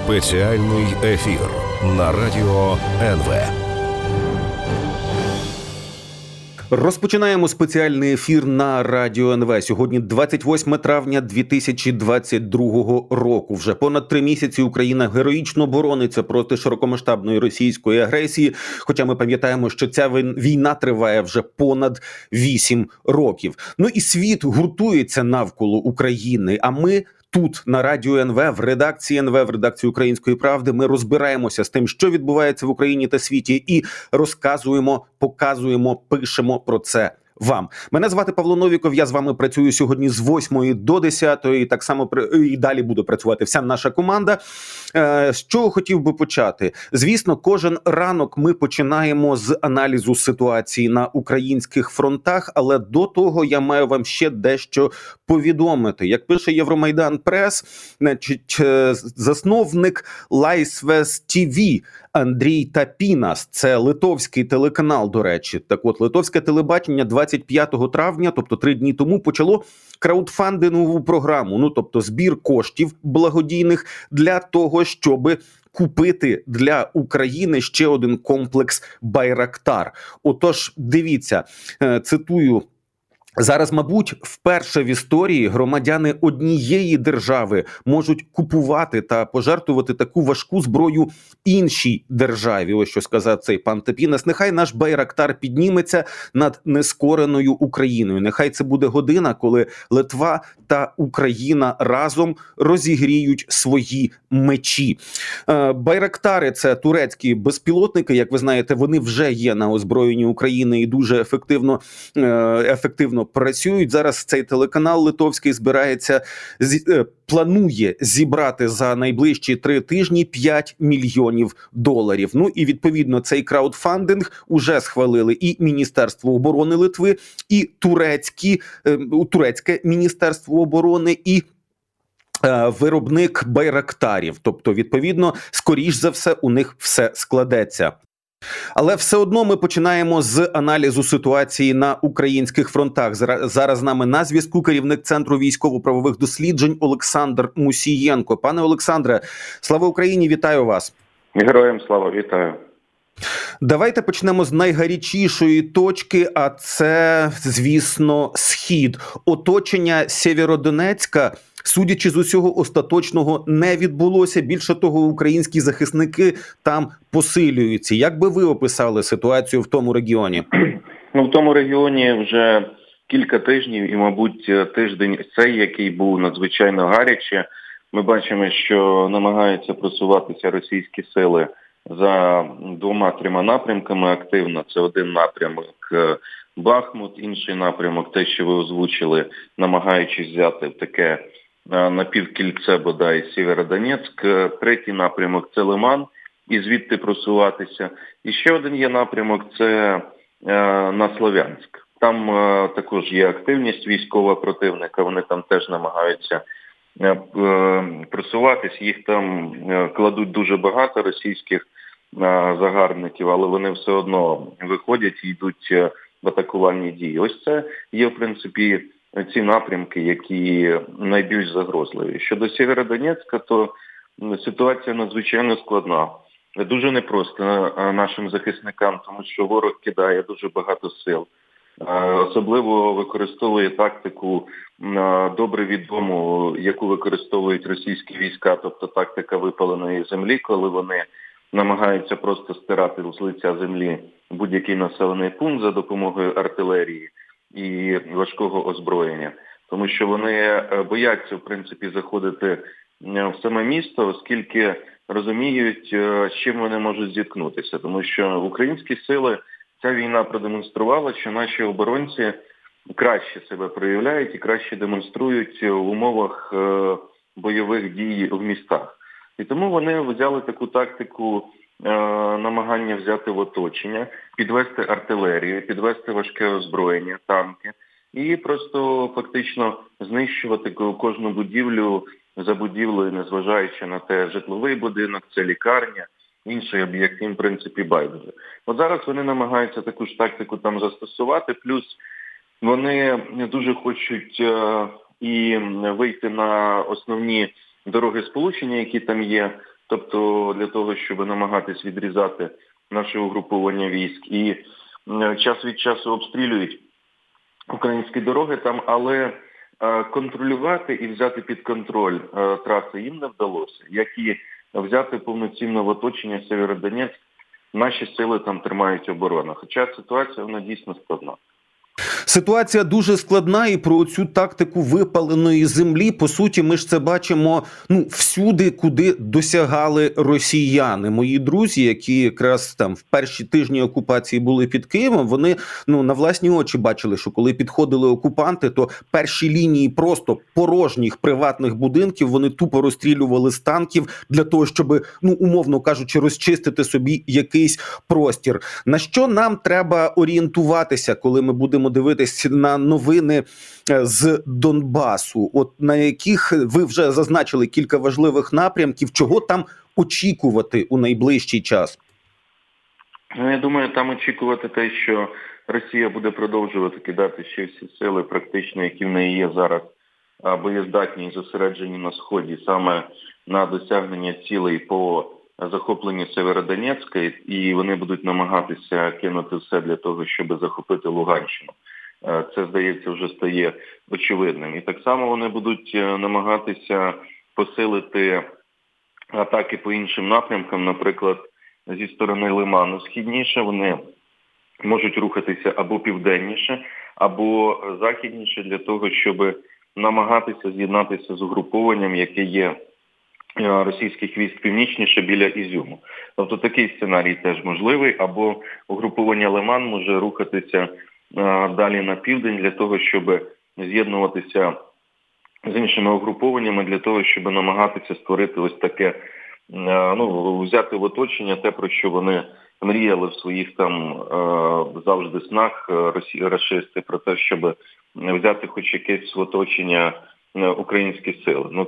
Спеціальний ефір на Радіо НВ. Розпочинаємо спеціальний ефір на Радіо НВ. Сьогодні 28 травня 2022 року. Вже понад 3 місяці Україна героїчно борониться проти широкомасштабної російської агресії. Хоча ми пам'ятаємо, що ця війна триває вже понад 8 років. Ну і світ гуртується навколо України, а ми тут, на Радіо НВ, в редакції НВ, в редакції «Української правди», ми розбираємося з тим, що відбувається в Україні та світі, і розказуємо, показуємо, пишемо про це вам. Мене звати Павло Новіков, я з вами працюю сьогодні з 8 до 10, і так само і далі буде працювати вся наша команда. З чого хотів би почати? Звісно, кожен ранок ми починаємо з аналізу ситуації на українських фронтах, але до того я маю вам ще дещо повідомити. Як пише Євромайдан Прес, значить, засновник Laisvės TV Андрій Тапінас, це литовський телеканал, до речі. Так от, литовське телебачення 25 травня, тобто 3 дні тому, почало краудфандингову програму, тобто збір коштів благодійних для того, щоб купити для України ще один комплекс «Байрактар». Отож, дивіться, цитую: «Зараз, мабуть, вперше в історії громадяни однієї держави можуть купувати та пожертвувати таку важку зброю іншій державі». Ось що сказав цей пан Тапінас. Нехай наш Байрактар підніметься над нескореною Україною. Нехай це буде година, коли Литва та Україна разом розігріють свої мечі. Байрактари – це турецькі безпілотники. Як ви знаєте, вони вже є на озброєнні України і дуже ефективно працюють. Зараз цей телеканал литовський планує зібрати за найближчі 3 тижні $5 мільйонів. Ну і відповідно цей краудфандинг уже схвалили і Міністерство оборони Литви, і турецьке Міністерство оборони, і виробник байрактарів. Тобто, відповідно, скоріш за все, у них все складеться. Але все одно ми починаємо з аналізу ситуації на українських фронтах. Зараз з нами на зв'язку керівник Центру військово-правових досліджень Олександр Мусієнко. Пане Олександре, слава Україні, вітаю вас. Героям слава, вітаю. Давайте почнемо з найгарячішої точки, а це, звісно, Схід. Оточення Сєвєродонецька, судячи з усього, остаточного не відбулося. Більше того, українські захисники там посилюються. Як би ви описали ситуацію в тому регіоні? В тому регіоні вже кілька тижнів і, мабуть, тиждень цей, який був надзвичайно гаряче. Ми бачимо, що намагаються просуватися російські сили за 2-3 напрямками активно. Це один напрямок Бахмут, інший напрямок, те, що ви озвучили, намагаючись взяти таке напівкільце, бодай, Сєвєродонецьк. Третій напрямок – це Лиман, і звідти просуватися. І ще один є напрямок – це на Слов'янськ. Там також є активність військова противника, вони там теж намагаються просуватись. Їх там кладуть дуже багато російських загарбників, але вони все одно виходять і йдуть в атакувальні дії. Ось це є, в принципі, ці напрямки, які найбільш загрозливі. Щодо Сєвєродонецька, то ситуація надзвичайно складна. Дуже непросто нашим захисникам, тому що ворог кидає дуже багато сил. Особливо використовує тактику добре відому, яку використовують російські війська, тобто тактика випаленої землі, коли вони намагаються просто стирати з лиця землі будь-який населений пункт за допомогою артилерії і важкого озброєння. Тому що вони бояться, в принципі, заходити в саме місто, оскільки розуміють, з чим вони можуть зіткнутися. Тому що українські сили, ця війна продемонструвала, що наші оборонці краще себе проявляють і краще демонструють в умовах бойових дій в містах. І тому вони взяли таку тактику намагання взяти в оточення, підвести артилерію, підвести важке озброєння, танки і просто фактично знищувати кожну будівлю за будівлею, незважаючи на те, житловий будинок, це лікарня, інший об'єкт, їм, в принципі, байдуже. От зараз вони намагаються таку ж тактику там застосувати, плюс вони дуже хочуть і вийти на основні дороги сполучення, які там є, тобто для того, щоб намагатись відрізати наше угруповання військ. І час від часу обстрілюють українські дороги там, але контролювати і взяти під контроль траси їм не вдалося. Як і взяти повноцінно в оточення Сєвєродонецьк, наші сили там тримають оборону. Хоча ситуація, вона дійсно складна. Ситуація дуже складна, і про цю тактику випаленої землі, по суті, ми ж це бачимо всюди, куди досягали росіяни. Мої друзі, які якраз там в перші тижні окупації були під Києвом, вони на власні очі бачили, що коли підходили окупанти, то перші лінії просто порожніх приватних будинків вони тупо розстрілювали з танків для того, щоб, умовно кажучи, розчистити собі якийсь простір. На що нам треба орієнтуватися, коли ми будемо дивитися на новини з Донбасу, от на яких ви вже зазначили кілька важливих напрямків, чого там очікувати у найближчий час? Я думаю, там очікувати те, що Росія буде продовжувати кидати ще всі сили, практично, які в неї є зараз, боєздатні і зосереджені на Сході, саме на досягнення цілей по захопленню Сєвєродонецька, і вони будуть намагатися кинути все для того, щоб захопити Луганщину. Це, здається, вже стає очевидним. І так само вони будуть намагатися посилити атаки по іншим напрямкам, наприклад, зі сторони Лиману східніше, вони можуть рухатися або південніше, або західніше для того, щоб намагатися з'єднатися з угрупованням, яке є російських військ північніше біля Ізюму. Тобто такий сценарій теж можливий, або угруповання Лиман може рухатися далі на південь для того, щоб з'єднуватися з іншими угрупованнями, для того, щоб намагатися створити ось таке, взяти в оточення те, про що вони мріяли в своїх там завжди снах рашисти, про те, щоб взяти хоч якесь в оточення українські сили.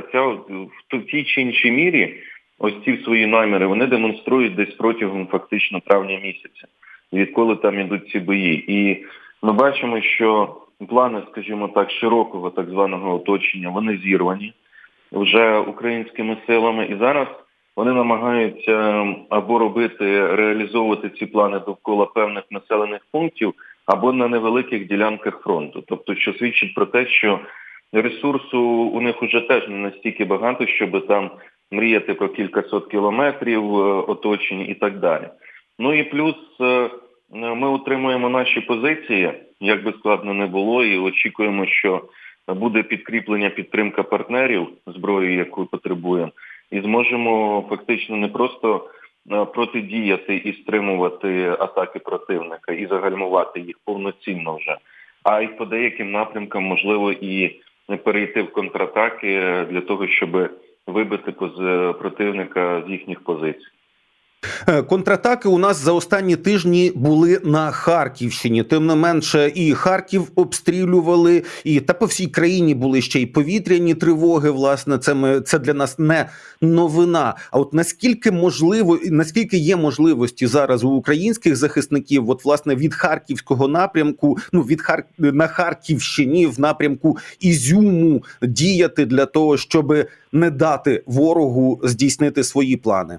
В тій чи іншій мірі ось ці свої наміри вони демонструють десь протягом фактично травня місяця, відколи там ідуть ці бої. І ми бачимо, що плани, скажімо так, широкого так званого оточення, вони зірвані вже українськими силами. І зараз вони намагаються або реалізовувати ці плани довкола певних населених пунктів, або на невеликих ділянках фронту. Тобто, що свідчить про те, що ресурсу у них уже теж не настільки багато, щоб там мріяти про кількасот кілометрів оточень і так далі. І плюс ми утримуємо наші позиції, як би складно не було, і очікуємо, що буде підтримка партнерів зброєю, яку потребуємо, і зможемо фактично не просто протидіяти і стримувати атаки противника і загальмувати їх повноцінно вже, а й по деяким напрямкам, можливо, і перейти в контратаки для того, щоб вибити противника з їхніх позицій. Контратаки у нас за останні тижні були на Харківщині. Тим не менше, і Харків обстрілювали, та по всій країні були ще й повітряні тривоги. Власне, це для нас не новина. А от наскільки є можливості зараз у українських захисників, от власне від харківського напрямку, на Харківщині в напрямку Ізюму діяти для того, щоб не дати ворогу здійснити свої плани?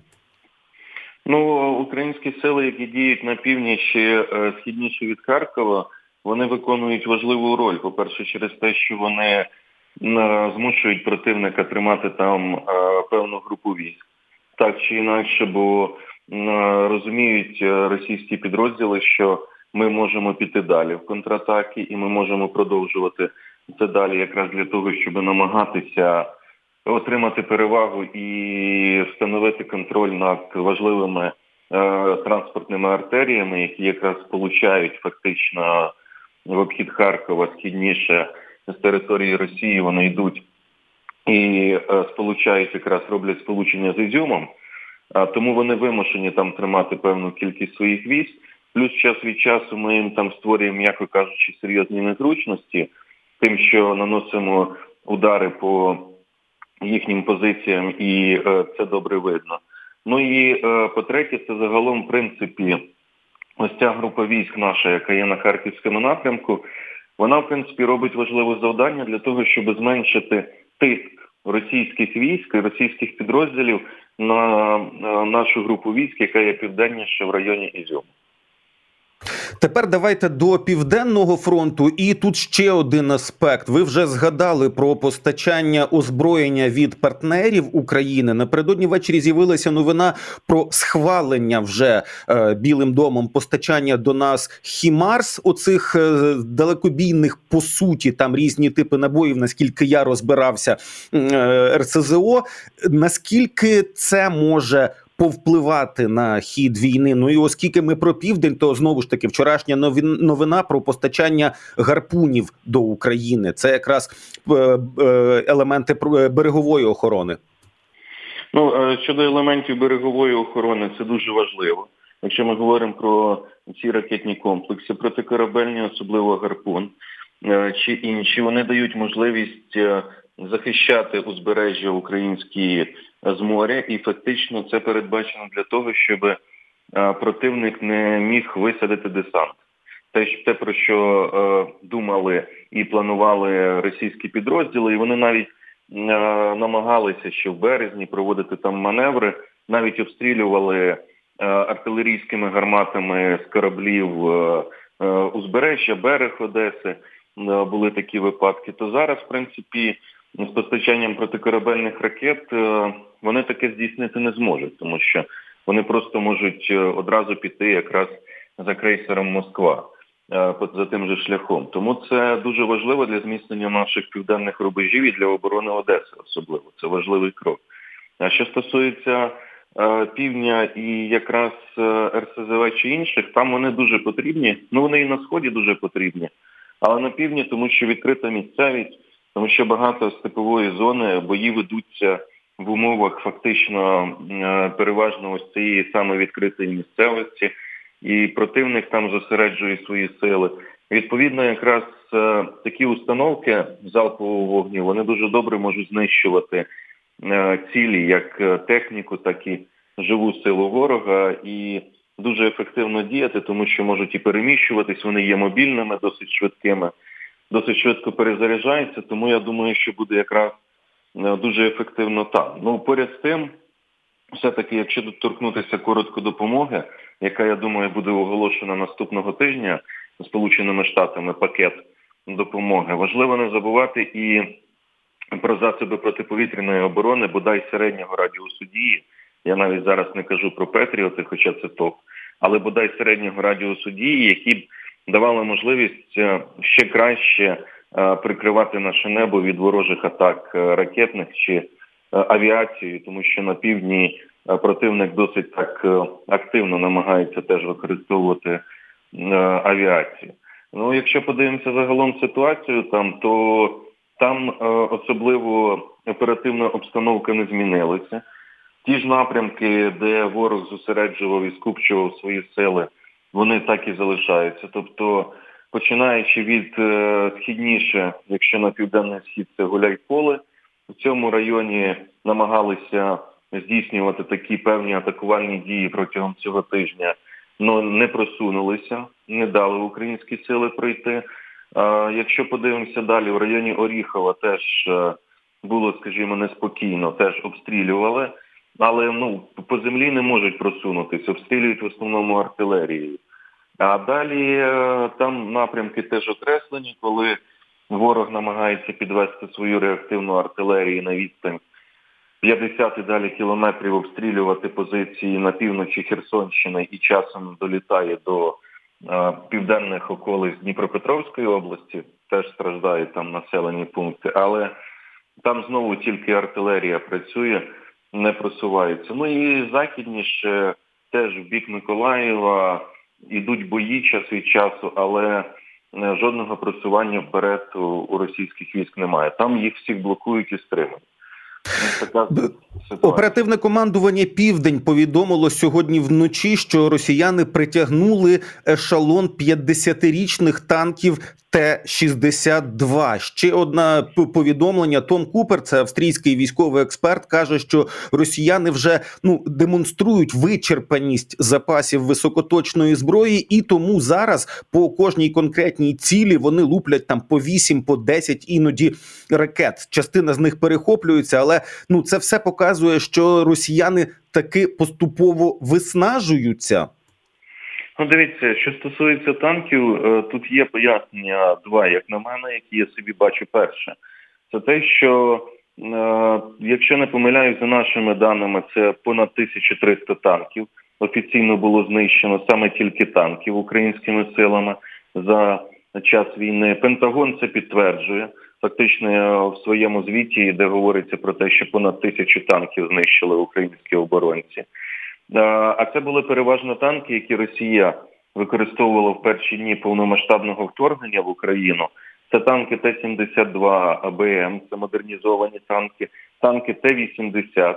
Українські сили, які діють на північі, східніше від Харкова, вони виконують важливу роль. По-перше, через те, що вони змушують противника тримати там певну групу військ. Так чи інакше, бо розуміють російські підрозділи, що ми можемо піти далі в контратаки, і ми можемо продовжувати це далі якраз для того, щоб намагатися отримати перевагу і встановити контроль над важливими транспортними артеріями, які якраз сполучають фактично в обхід Харкова східніше з території Росії, вони йдуть і роблять сполучення з Ізюмом, тому вони вимушені там тримати певну кількість своїх військ. Плюс час від часу ми їм там створюємо, м'яко кажучи, серйозні незручності, тим, що наносимо удари по їхнім позиціям, і це добре видно. І по-третє, це загалом, в принципі, ось ця група військ наша, яка є на Харківському напрямку, вона, в принципі, робить важливе завдання для того, щоб зменшити тиск російських військ і російських підрозділів на нашу групу військ, яка є південніше в районі Ізюму. Тепер давайте до Південного фронту. І тут ще один аспект. Ви вже згадали про постачання озброєння від партнерів України. Напередодні ввечері з'явилася новина про схвалення вже Білим домом постачання до нас «Хімарс», оцих далекобійних, по суті, там різні типи набоїв, наскільки я розбирався, РСЗО. Наскільки це може повпливати на хід війни? Ну і оскільки ми про Південь, то знову ж таки вчорашня новина про постачання гарпунів до України. Це якраз елементи берегової охорони. Ну, щодо елементів берегової охорони, це дуже важливо. Якщо ми говоримо про ці ракетні комплекси, протикорабельні, особливо гарпун, чи інші, вони дають можливість захищати узбережжя українські з моря, і фактично це передбачено для того, щоб противник не міг висадити десант. Те, про що думали і планували російські підрозділи, і вони навіть намагалися ще в березні проводити там маневри, навіть обстрілювали артилерійськими гарматами з кораблів узбережжя, берег Одеси, були такі випадки. То зараз, в принципі, з постачанням протикорабельних ракет вони таке здійснити не зможуть, тому що вони просто можуть одразу піти якраз за крейсером «Москва», за тим же шляхом. Тому це дуже важливо для зміцнення наших південних рубежів і для оборони Одеси особливо. Це важливий крок. А що стосується півдня і якраз РСЗВ чи інших, там вони дуже потрібні. Ну, вони і на Сході дуже потрібні. Але на півдні, тому що відкрита місцевість, тому що багато степової зони, бої ведуться в умовах фактично переважно ось цієї саме відкритої місцевості, і противник там зосереджує свої сили. Відповідно, якраз такі установки залпового вогню, вони дуже добре можуть знищувати цілі, як техніку, так і живу силу ворога, і дуже ефективно діяти, тому що можуть і переміщуватись, вони є мобільними, досить швидкими, досить швидко перезаряджаються, тому я думаю, що буде якраз дуже ефективно там. Ну, поряд з тим, все-таки, якщо торкнутися коротко допомоги, яка, я думаю, буде оголошена наступного тижня Сполученими Штатами, пакет допомоги, важливо не забувати і про засоби протиповітряної оборони, бодай середнього радіусу дії. Я навіть зараз не кажу про Петріоти, хоча це топ, але бодай середнього радіусу дії, які б давали можливість ще краще прикривати наше небо від ворожих атак ракетних чи авіацією, тому що на півдні противник досить так активно намагається теж використовувати авіацію. Ну, якщо подивимося загалом ситуацію то там особливо оперативна обстановка не змінилася. Ті ж напрямки, де ворог зосереджував і скупчував свої сили, вони так і залишаються. Тобто, починаючи від східніше, якщо на південний схід це Гуляйполе, в цьому районі намагалися здійснювати такі певні атакувальні дії протягом цього тижня, але не просунулися, не дали українські сили пройти. Якщо подивимося далі, в районі Оріхова теж було, скажімо, неспокійно, теж обстрілювали, але по землі не можуть просунутися, обстрілюють в основному артилерією. А далі там напрямки теж окреслені, коли ворог намагається підвести свою реактивну артилерію на відстань 50 і далі кілометрів, обстрілювати позиції на півночі Херсонщини і часом долітає до південних околиць Дніпропетровської області, теж страждають там населені пункти, але там знову тільки артилерія працює, не просувається. Ну і західніше теж в бік Миколаєва йдуть бої час від часу, але жодного просування вперед у російських військ немає. Там їх всіх блокують і стримують. Оперативне командування «Південь» повідомило сьогодні вночі, що росіяни притягнули ешелон 50-річних танків Т-62. Ще одне повідомлення. Том Купер, це австрійський військовий експерт, каже, що росіяни вже демонструють вичерпаність запасів високоточної зброї, і тому зараз по кожній конкретній цілі вони луплять там по 8, по 10 іноді ракет. Частина з них перехоплюється, але це все показує, що росіяни таки поступово виснажуються. Дивіться, що стосується танків, тут є пояснення два, як на мене, які я собі бачу. Перше, це те, що, якщо не помиляюсь, за нашими даними, це понад 1300 танків офіційно було знищено, саме тільки танків українськими силами за час війни. Пентагон це підтверджує, фактично в своєму звіті, де говориться про те, що понад 1000 танків знищили українські оборонці. А це були переважно танки, які Росія використовувала в перші дні повномасштабного вторгнення в Україну. Це танки Т-72 АБМ, це модернізовані танки, танки Т-80,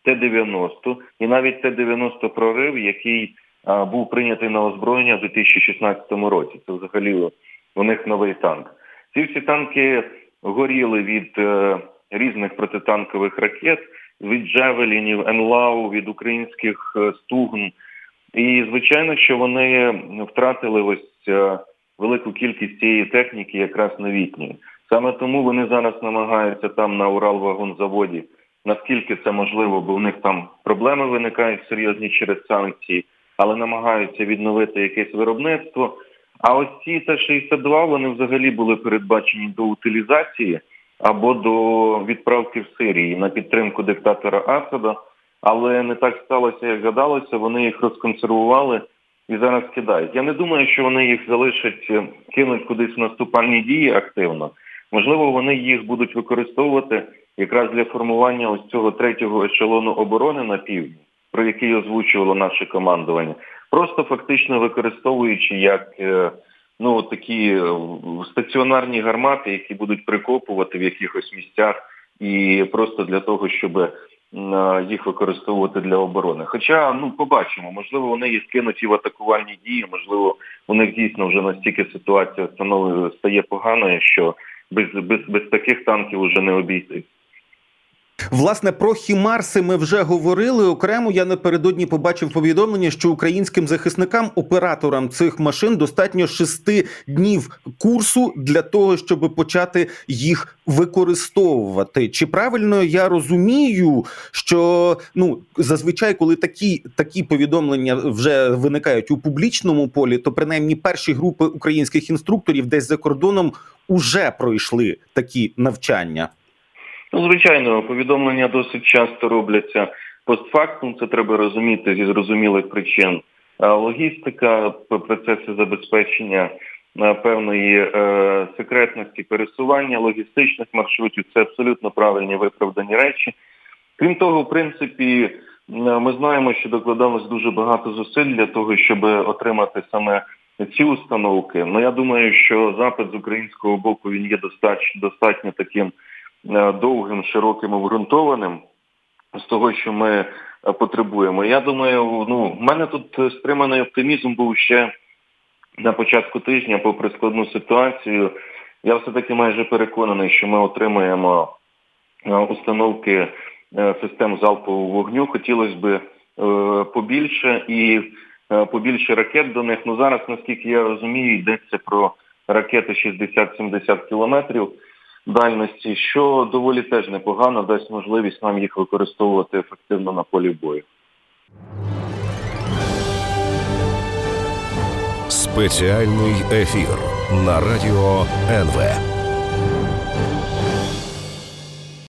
Т-90 і навіть Т-90 «Прорив», який був прийнятий на озброєння в 2016 році. Це взагалі у них новий танк. Ці всі танки горіли від різних протитанкових ракет, від «Джевелінів», «Енлау», від українських «Стугн». І, звичайно, що вони втратили ось велику кількість цієї техніки якраз новітньої. Саме тому вони зараз намагаються там на Уралвагонзаводі, наскільки це можливо, бо в них там проблеми виникають серйозні через санкції, але намагаються відновити якесь виробництво. А ось ці Т-62, вони взагалі були передбачені до утилізації або до відправки в Сирії на підтримку диктатора Асада, але не так сталося, як гадалося, вони їх розконсервували і зараз кидають. Я не думаю, що вони їх залишать, кинуть кудись в наступальні дії активно. Можливо, вони їх будуть використовувати якраз для формування ось цього третього ешелону оборони на півдні, про який озвучувало наше командування. Просто фактично використовуючи як такі стаціонарні гармати, які будуть прикопувати в якихось місцях і просто для того, щоб їх використовувати для оборони. Хоча, побачимо, можливо, вони їх кинуть і в атакувальні дії, можливо, у них дійсно вже настільки ситуація стає поганою, що без таких танків вже не обійтись. Власне, про «Хімарси» ми вже говорили окремо. Я напередодні побачив повідомлення, що українським захисникам, операторам цих машин достатньо 6 днів курсу для того, щоб почати їх використовувати. Чи правильно я розумію, що зазвичай, коли такі повідомлення вже виникають у публічному полі, то принаймні перші групи українських інструкторів десь за кордоном уже пройшли такі навчання? Звичайно, повідомлення досить часто робляться постфактум, це треба розуміти зі зрозумілих причин. Логістика, процеси забезпечення певної секретності пересування, логістичних маршрутів – це абсолютно правильні виправдані речі. Крім того, в принципі, ми знаємо, що докладалось дуже багато зусиль для того, щоб отримати саме ці установки. Я думаю, що запит з українського боку він є достатньо таким довгим, широким, обґрунтованим з того, що ми потребуємо. Я думаю, в мене тут стриманий оптимізм був ще на початку тижня, попри складну ситуацію. Я все-таки майже переконаний, що ми отримаємо установки систем залпового вогню. Хотілося б побільше і побільше ракет до них. Зараз, наскільки я розумію, йдеться про ракети 60-70 кілометрів дальності, що доволі теж непогано, дасть можливість нам їх використовувати ефективно на полі бою. Спеціальний ефір на радіо НВ.